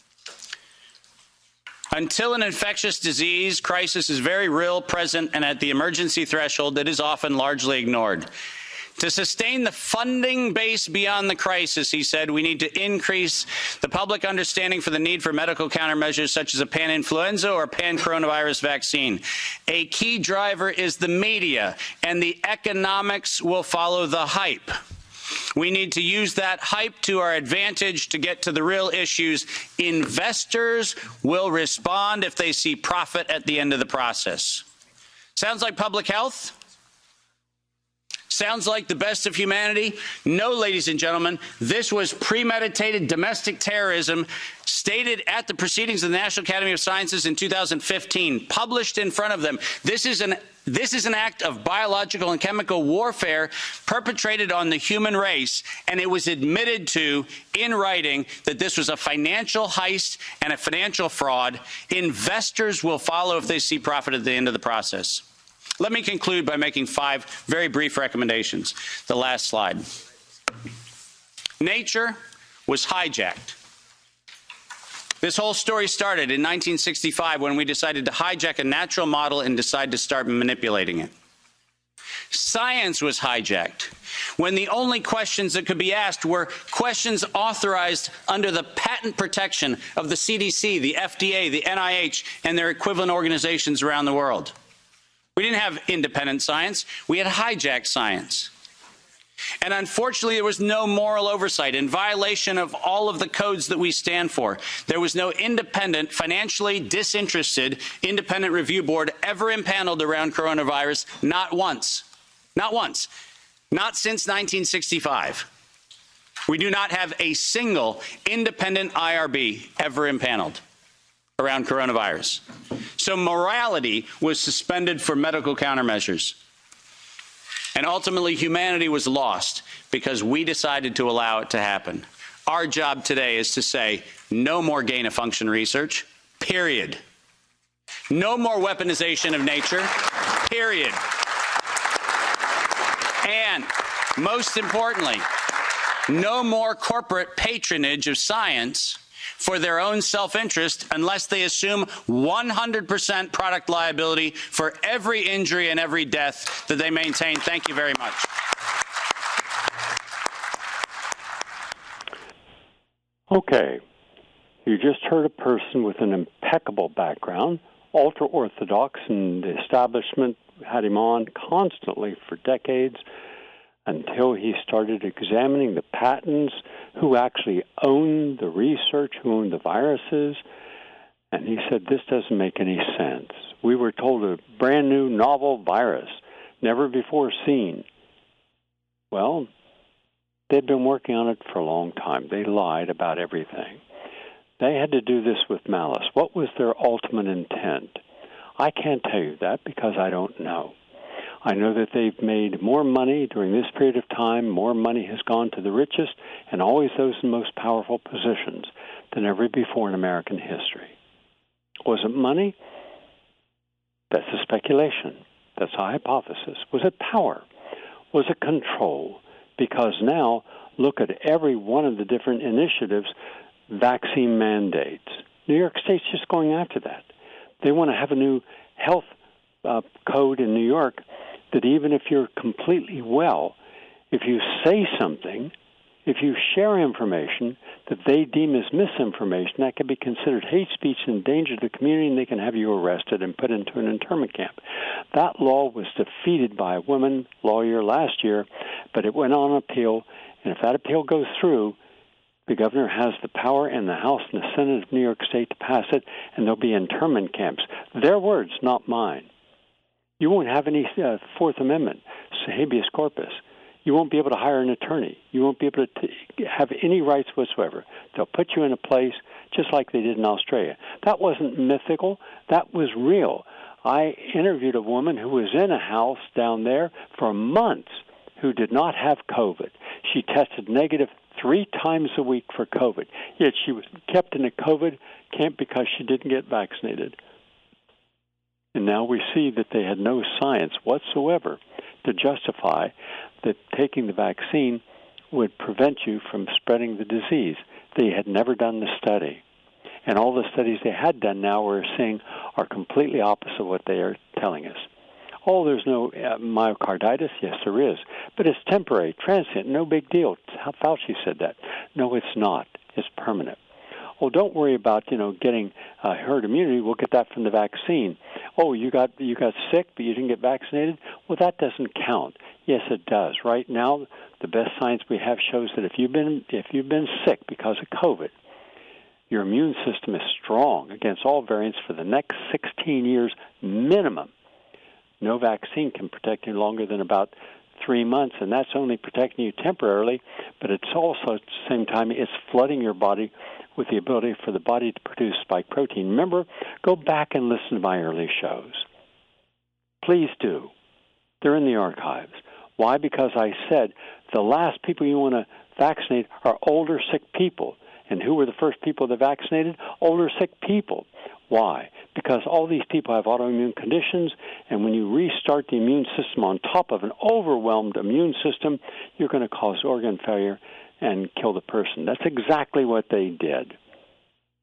E: Until an infectious disease crisis is very real, present, and at the emergency threshold, it is often largely ignored. To sustain the funding base beyond the crisis, he said, we need to increase the public understanding for the need for medical countermeasures such as a pan-influenza or pan-coronavirus vaccine. A key driver is the media, and the economics will follow the hype. We need to use that hype to our advantage to get to the real issues. Investors will respond if they see profit at the end of the process. Sounds like public health? Sounds like the best of humanity? No, ladies and gentlemen, this was premeditated domestic terrorism stated at the proceedings of the National Academy of Sciences in two thousand fifteen, published in front of them. This is an This is an act of biological and chemical warfare perpetrated on the human race, and it was admitted to in writing that this was a financial heist and a financial fraud. Investors will follow if they see profit at the end of the process. Let me conclude by making five very brief recommendations. The last slide. Nature was hijacked This whole story started in nineteen sixty-five when we decided to hijack a natural model and decide to start manipulating it. Science was hijacked when the only questions that could be asked were questions authorized under the patent protection of the C D C, the F D A, the N I H, and their equivalent organizations around the world. We didn't have independent science. We had hijacked science. And unfortunately, there was no moral oversight in violation of all of the codes that we stand for. There was no independent, financially disinterested, independent review board ever impaneled around coronavirus, not once. Not once. Not since nineteen sixty-five. We do not have a single independent I R B ever impaneled around coronavirus. So morality was suspended for medical countermeasures. And ultimately, humanity was lost because we decided to allow it to happen. Our job today is to say no more gain-of-function research, period. No more weaponization of nature, period. And most importantly, no more corporate patronage of science for their own self-interest unless they assume one hundred percent product liability for every injury and every death that they maintain. Thank you very much.
A: Okay. You just heard a person with an impeccable background, ultra-Orthodox, and the establishment had him on constantly for decades until he started examining the patents, who actually owned the research, who owned the viruses. And he said, this doesn't make any sense. We were told a brand new novel virus, never before seen. Well, they'd been working on it for a long time. They lied about everything. They had to do this with malice. What was their ultimate intent? I can't tell you that because I don't know. I know that they've made more money during this period of time. More money has gone to the richest and always those in the most powerful positions than ever before in American history. Was it money? That's a speculation. That's a hypothesis. Was it power? Was it control? Because now, look at every one of the different initiatives, vaccine mandates. New York State's just going after that. They want to have a new health uh, code in New York that even if you're completely well, if you say something, if you share information that they deem as misinformation, that can be considered hate speech and endanger the community, and they can have you arrested and put into an internment camp. That law was defeated by a woman lawyer last year, but it went on appeal, and if that appeal goes through, the governor has the power in the House and the Senate of New York State to pass it, and there'll be internment camps. Their words, not mine. You won't have any uh, Fourth Amendment, habeas corpus. You won't be able to hire an attorney. You won't be able to t- have any rights whatsoever. They'll put you in a place just like they did in Australia. That wasn't mythical. That was real. I interviewed a woman who was in a house down there for months who did not have COVID. She tested negative three times a week for COVID, yet she was kept in a COVID camp because she didn't get vaccinated. And now we see that they had no science whatsoever to justify that taking the vaccine would prevent you from spreading the disease. They had never done the study. And all the studies they had done now we're seeing are completely opposite of what they are telling us. Oh, there's no uh, myocarditis? Yes, there is. But it's temporary, transient, no big deal. Fauci said that. No, it's not. It's permanent. Oh, don't worry about, you know, getting uh, herd immunity. We'll get that from the vaccine. Oh, you got you got sick, but you didn't get vaccinated? Well, that doesn't count. Yes, it does. Right now, the best science we have shows that if you've been if you've been sick because of COVID, your immune system is strong against all variants for the next sixteen years minimum. No vaccine can protect you longer than about three months, and that's only protecting you temporarily, but it's also at the same time it's flooding your body with the ability for the body to produce spike protein. Remember, go back and listen to my early shows. Please do. They're in the archives. Why? Because I said the last people you want to vaccinate are older, sick people. And who were the first people that vaccinated? Older, sick people. Why? Because all these people have autoimmune conditions, and when you restart the immune system on top of an overwhelmed immune system, you're going to cause organ failure and kill the person. That's exactly what they did.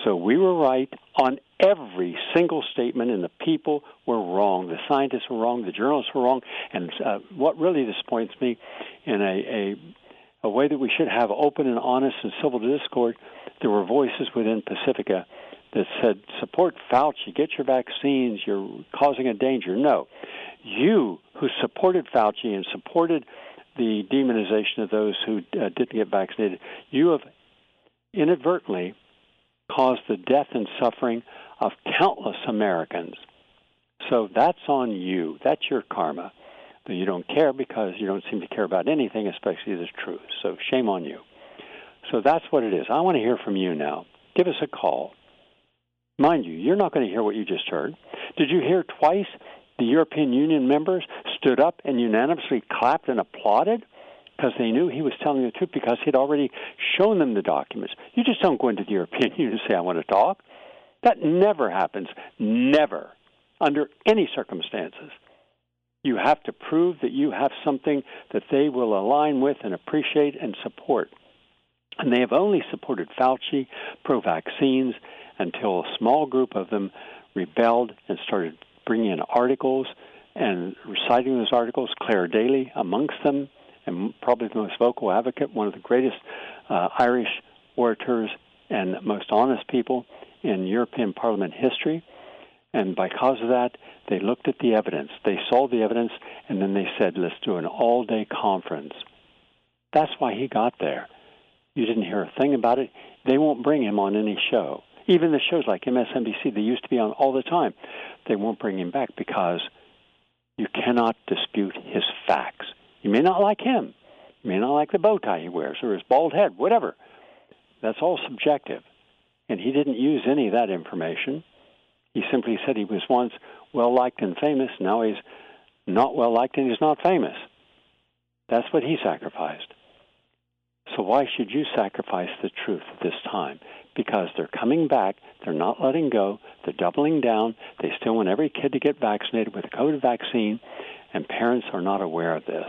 A: So we were right on every single statement, and the people were wrong. The scientists were wrong. The journalists were wrong. And uh, what really disappoints me, in a, a a way that we should have open and honest and civil discord, there were voices within Pacifica that said, support Fauci, get your vaccines, you're causing a danger. No. You, who supported Fauci and supported the demonization of those who uh, didn't get vaccinated, you have inadvertently caused the death and suffering of countless Americans. So that's on you. That's your karma. But you don't care because you don't seem to care about anything, especially the truth. So shame on you. So that's what it is. I want to hear from you now. Give us a call. Mind you, you're not going to hear what you just heard. Did you hear twice the European Union members stood up and unanimously clapped and applauded because they knew he was telling the truth, because he'd already shown them the documents? You just don't go into the European Union and say, I want to talk. That never happens. Never. Under any circumstances. You have to prove that you have something that they will align with and appreciate and support. And they have only supported Fauci, pro-vaccines, until a small group of them rebelled and started bringing in articles and reciting those articles, Claire Daly amongst them, and probably the most vocal advocate, one of the greatest uh, Irish orators and most honest people in European Parliament history. And because of that, they looked at the evidence. They saw the evidence, and then they said, let's do an all-day conference. That's why he got there. You didn't hear a thing about it. They won't bring him on any show. Even the shows like M S N B C, they used to be on all the time. They won't bring him back because you cannot dispute his facts. You may not like him. You may not like the bow tie he wears or his bald head, whatever. That's all subjective. And he didn't use any of that information. He simply said he was once well-liked and famous. Now he's not well-liked and he's not famous. That's what he sacrificed. So why should you sacrifice the truth at this time? Because they're coming back. They're not letting go. They're doubling down. They still want every kid to get vaccinated with a COVID vaccine, and parents are not aware of this.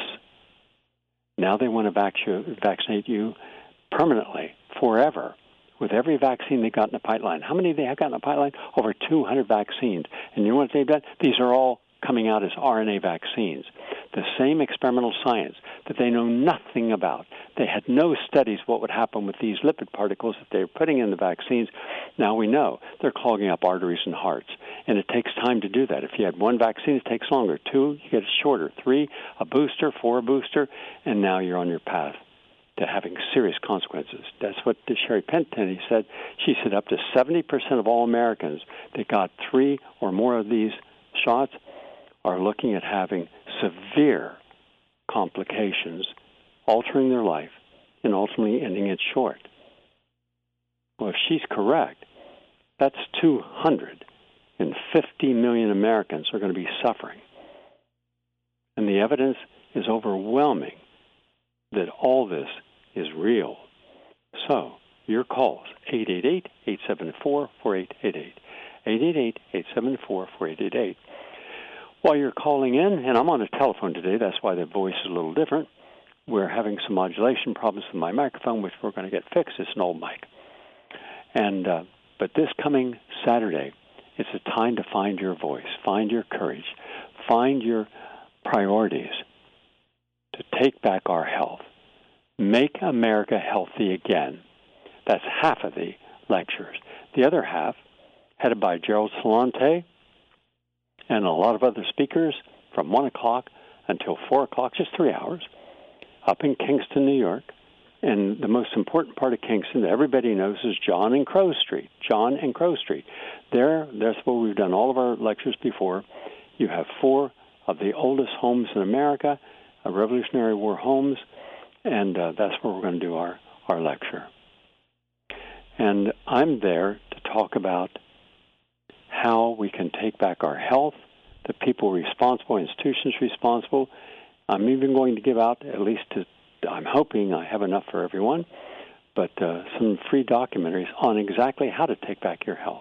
A: Now they want to vac- vaccinate you permanently, forever, with every vaccine they got in the pipeline. How many they have got in the pipeline? Over two hundred vaccines. And you know what they've done? These are all coming out as R N A vaccines. The same experimental science that they know nothing about. They had no studies what would happen with these lipid particles that they were putting in the vaccines. Now we know they're clogging up arteries and hearts. And it takes time to do that. If you had one vaccine, it takes longer. Two, you get it shorter. Three, a booster. Four, a booster. And now you're on your path to having serious consequences. That's what Sherry Pentenny said. She said up to seventy percent of all Americans that got three or more of these shots are looking at having severe complications, altering their life, and ultimately ending it short. Well, if she's correct, that's two hundred fifty million Americans are going to be suffering. And the evidence is overwhelming that all this is real. So, your calls, eight eight eight, eight seven four, four eight eight eight, eight eight eight, eight seven four, four eight eight eight. While you're calling in, and I'm on a telephone today, that's why the voice is a little different, we're having some modulation problems with my microphone, which we're going to get fixed. It's an old mic. And uh, but this coming Saturday, it's a time to find your voice, find your courage, find your priorities to take back our health. Make America healthy again. That's half of the lectures. The other half, headed by Gerald Celente and a lot of other speakers, from one o'clock until four o'clock, just three hours, up in Kingston, New York. And the most important part of Kingston that everybody knows is John and Crow Street. John and Crow Street. There, that's where we've done all of our lectures before. You have four of the oldest homes in America, uh, Revolutionary War homes, and uh, that's where we're going to do our, our lecture. And I'm there to talk about how we can take back our health, the people responsible, institutions responsible. I'm even going to give out, at least to, I'm hoping I have enough for everyone, but uh, some free documentaries on exactly how to take back your health.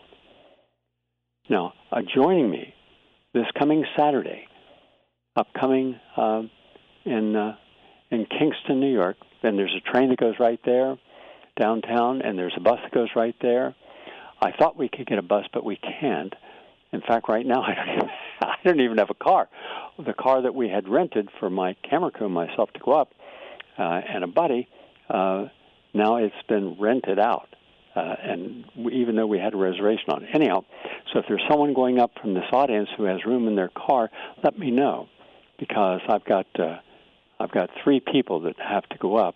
A: Now, uh, joining me this coming Saturday, upcoming uh, in uh, in Kingston, New York, and there's a train that goes right there downtown, and there's a bus that goes right there. I thought we could get a bus, but we can't. In fact, right now, I don't even, I don't even have a car. The car that we had rented for my camera crew and myself to go up, uh, and a buddy, uh, now it's been rented out. Uh, and we, even though we had a reservation on it. Anyhow, so if there's someone going up from this audience who has room in their car, let me know, because I've got uh, I've got three people that have to go up,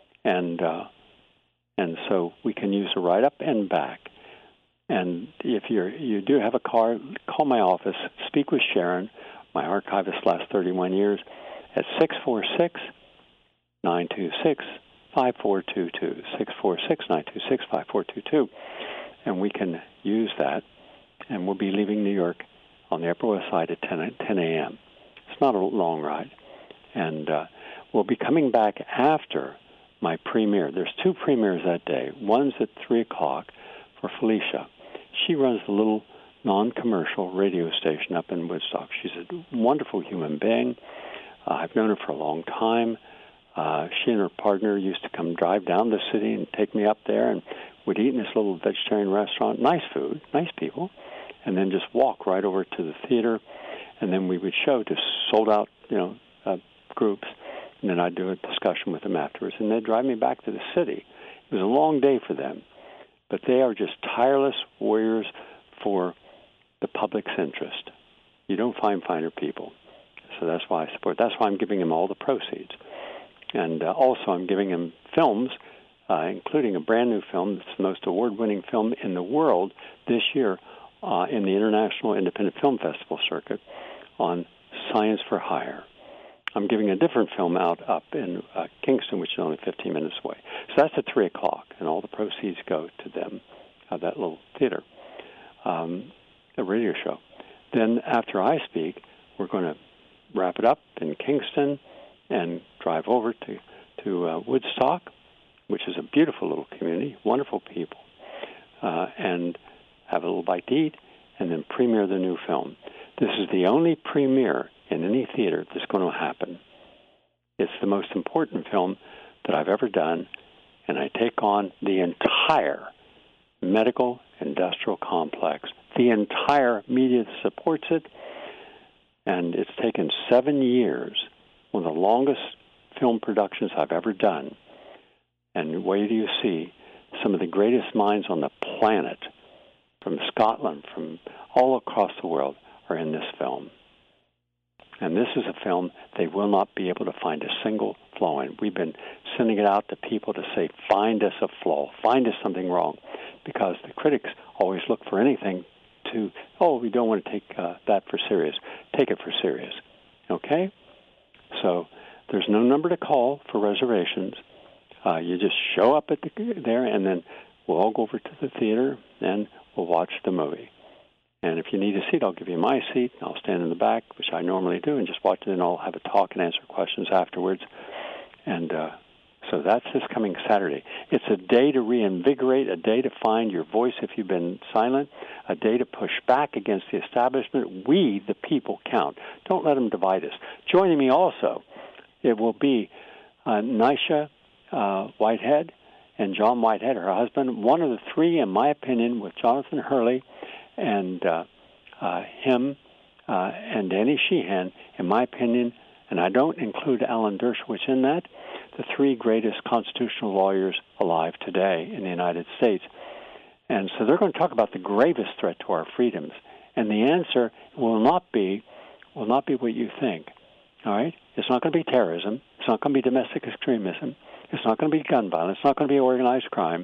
A: and uh, and so we can use a ride up and back. And if you're you do have a car, call my office, speak with Sharon, my archivist last thirty-one years, at six four six, nine two six, five four two two, six four six, nine two six, five four two two, and we can use that. And we'll be leaving New York on the Upper West Side at ten a.m. It's not a long ride. And uh, we'll be coming back after my premiere. There's two premieres that day. One's at three o'clock for Felicia. She runs a little non-commercial radio station up in Woodstock. She's a wonderful human being. Uh, I've known her for a long time. Uh, she and her partner used to come drive down the city and take me up there, and we'd eat in this little vegetarian restaurant. Nice food, nice people, and then just walk right over to the theater, and then we would show to sold-out, you know, uh, groups, and then I'd do a discussion with them afterwards, and they'd drive me back to the city. It was a long day for them, but they are just tireless warriors for the public's interest. You don't find finer people, so that's why I support. That's why I'm giving them all the proceeds. And uh, also I'm giving him films, uh, including a brand new film that's the most award-winning film in the world this year uh, in the International Independent Film Festival circuit on Science for Hire. I'm giving a different film out up in uh, Kingston, which is only fifteen minutes away. So that's at three o'clock, and all the proceeds go to them, uh, that little theater, um, a radio show. Then after I speak, we're going to wrap it up in Kingston and drive over to, to uh, Woodstock, which is a beautiful little community, wonderful people, uh, and have a little bite to eat, and then premiere the new film. This is the only premiere in any theater that's going to happen. It's the most important film that I've ever done, and I take on the entire medical industrial complex, the entire media that supports it, and it's taken seven years, one of the longest film productions I've ever done. And where do you see some of the greatest minds on the planet, from Scotland, from all across the world, are in this film. And this is a film they will not be able to find a single flaw in. We've been sending it out to people to say, find us a flaw, find us something wrong, because the critics always look for anything to, oh, we don't want to take uh, that for serious. Take it for serious, okay? So there's no number to call for reservations. Uh, you just show up at the, there, and then we'll all go over to the theater, and we'll watch the movie. And if you need a seat, I'll give you my seat. I'll stand in the back, which I normally do, and just watch it, and I'll have a talk and answer questions afterwards. And uh, so that's this coming Saturday. It's a day to reinvigorate, a day to find your voice if you've been silent, a day to push back against the establishment. We, the people, count. Don't let them divide us. Joining me also, it will be uh, Nisha uh, Whitehead and John Whitehead, her husband, one of the three, in my opinion, with Jonathan Hurley and uh, uh, him uh, and Danny Sheehan, in my opinion, and I don't include Alan Dershowitz in that, the three greatest constitutional lawyers alive today in the United States. And so they're going to talk about the gravest threat to our freedoms. And the answer will not be will not be what you think. All right? It's not going to be terrorism. It's not going to be domestic extremism. It's not going to be gun violence. It's not going to be organized crime.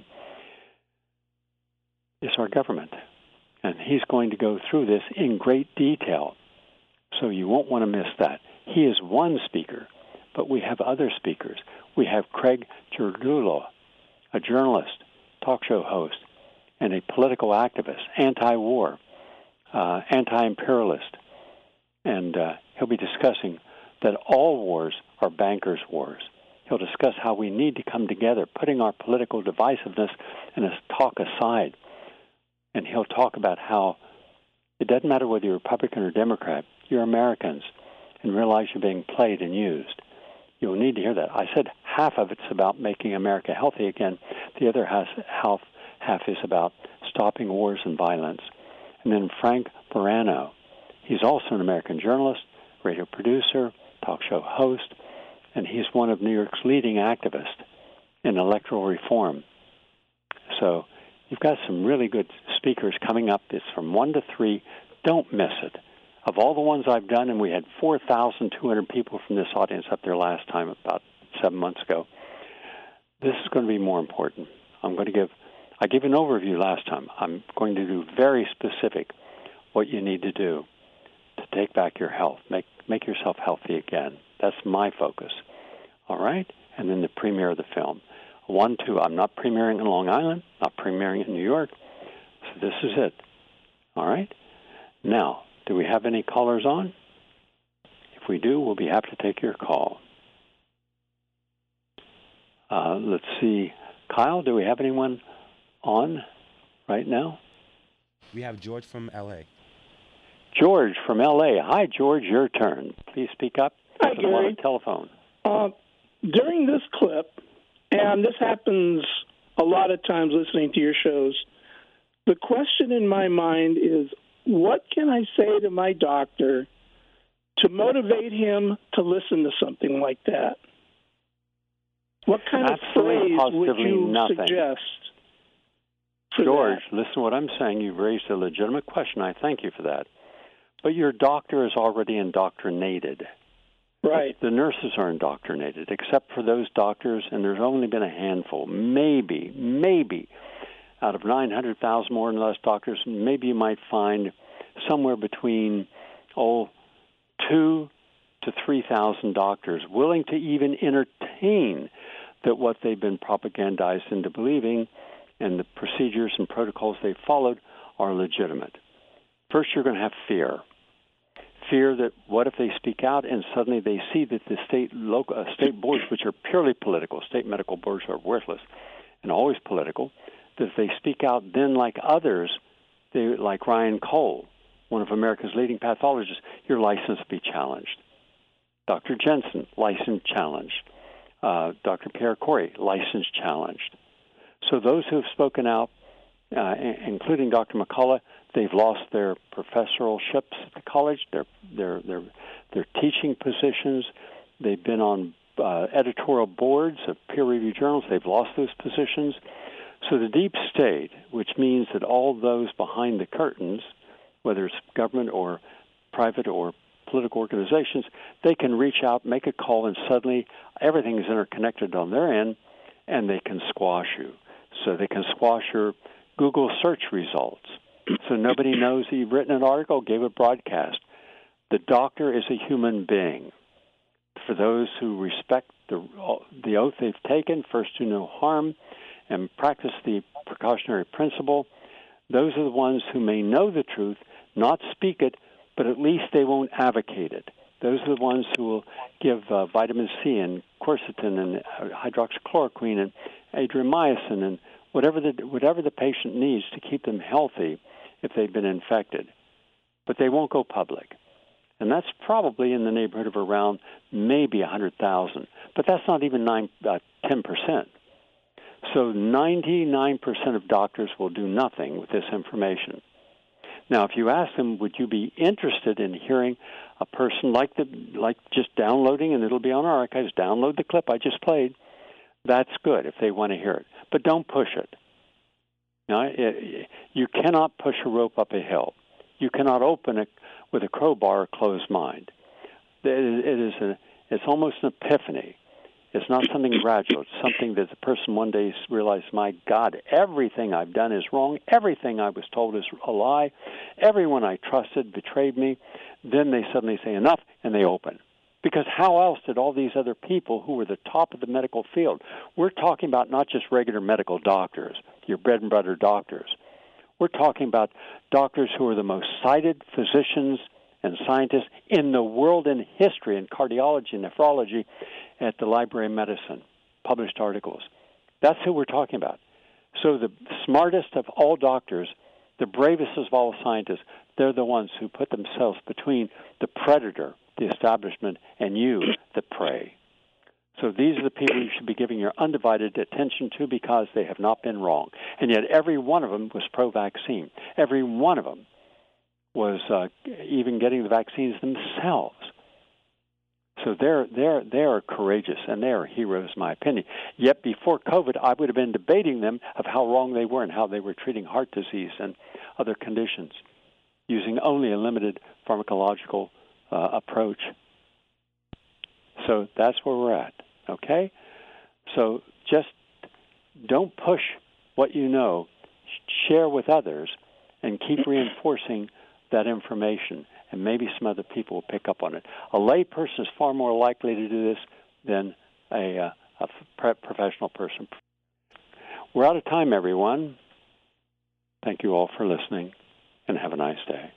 A: It's our government. And he's going to go through this in great detail. So you won't want to miss that. He is one speaker, but we have other speakers. We have Craig Giardulo, a journalist, talk show host, and a political activist, anti-war, uh, anti-imperialist. And uh, he'll be discussing that all wars are bankers' wars. He'll discuss how we need to come together, putting our political divisiveness and talk aside. And he'll talk about how it doesn't matter whether you're Republican or Democrat, you're Americans, and realize you're being played and used. You'll need to hear that. I said half of it's about making America healthy again. The other half, half, half is about Stopping Wars and Violence. And then Frank Morano. He's also an American journalist, radio producer, talk show host, and he's one of New York's leading activists in electoral reform. So you've got some really good speakers coming up. It's from one to three. Don't miss it. Of all the ones I've done, and we had four thousand two hundred people from this audience up there last time, about seven months ago, this is going to be more important. I'm going to give, I gave an overview last time. I'm going to do very specific what you need to do to take back your health, make make yourself healthy again. That's my focus. All right? And then the premiere of the film. One, two, I'm not premiering in Long Island, not premiering in New York. So this is it. All right? Now, do we have any callers on? If we do, we'll be happy to take your call. Uh, let's see. Kyle, do we have anyone on right now?
F: We have George from L A.
A: George from L A. Hi, George, your turn. Please speak up.
G: Hi, Gary.
A: On the telephone.
G: Uh, during this clip, and this happens a lot of times listening to your shows, the question in my mind is, what can I say to my doctor to motivate him to listen to something like that? What kind
A: Absolutely,
G: of phrase would you
A: nothing.
G: suggest for
A: George,
G: that?
A: listen to what I'm saying. You've raised a legitimate question. I thank you for that. But your doctor is already indoctrinated.
G: Right.
A: The nurses are indoctrinated, except for those doctors, and there's only been a handful, maybe, maybe, out of nine hundred thousand more and less doctors, maybe you might find somewhere between, oh, two to three thousand doctors willing to even entertain that what they've been propagandized into believing and the procedures and protocols they've followed are legitimate. First, you're going to have fear. Fear that what if they speak out and suddenly they see that the state local uh, state boards, which are purely political, state medical boards are worthless and always political, that if they speak out, then like others, they like Ryan Cole, one of America's leading pathologists, your license will be challenged. Doctor Jensen, license challenged. Uh, Doctor Pierre Corey, license challenged. So those who have spoken out, uh, including Doctor McCullough, they've lost their professoralships at the college, their their their their teaching positions. They've been on uh, editorial boards of peer-reviewed journals. They've lost those positions. So the deep state, which means that all those behind the curtains, whether it's government or private or political organizations, they can reach out, make a call, and suddenly everything is interconnected on their end, and they can squash you. So they can squash your Google search results. So nobody knows that you've written an article, gave a broadcast. The doctor is a human being. For those who respect the, the oath they've taken, first do no harm, and practice the precautionary principle, those are the ones who may know the truth, not speak it, but at least they won't advocate it. Those are the ones who will give uh, vitamin C and quercetin and hydroxychloroquine and adriamycin and whatever the whatever the patient needs to keep them healthy if they've been infected. But they won't go public. And that's probably in the neighborhood of around maybe one hundred thousand. But that's not even nine, uh, ten percent. So ninety-nine percent of doctors will do nothing with this information. Now, if you ask them, would you be interested in hearing a person like the like just downloading, and it'll be on our archives, download the clip I just played, that's good if they want to hear it. But don't push it. Now, it, you cannot push a rope up a hill. You cannot open it with a crowbar or closed mind. It, it is a, it's almost an epiphany. It's not something gradual. It's something that the person one day realizes, my God, everything I've done is wrong. Everything I was told is a lie. Everyone I trusted betrayed me. Then they suddenly say enough, and they open. Because how else did all these other people who were the top of the medical field, we're talking about not just regular medical doctors, your bread and butter doctors. We're talking about doctors who are the most cited physicians and scientists in the world in history in cardiology and nephrology at the Library of Medicine, published articles. That's who we're talking about. So the smartest of all doctors, the bravest of all scientists, they're the ones who put themselves between the predator, the establishment, and you, the prey. So these are the people you should be giving your undivided attention to because they have not been wrong. And yet every one of them was pro-vaccine. Every one of them was uh, even getting the vaccines themselves. So they're they're they are courageous, and they are heroes, in my opinion. Yet before COVID, I would have been debating them of how wrong they were and how they were treating heart disease and other conditions using only a limited pharmacological uh, approach. So that's where we're at, okay? So just don't push what you know. Share with others and keep reinforcing that information, and maybe some other people will pick up on it. A lay person is far more likely to do this than a, uh, a f- professional person. We're out of time, everyone. Thank you all for listening, and have a nice day.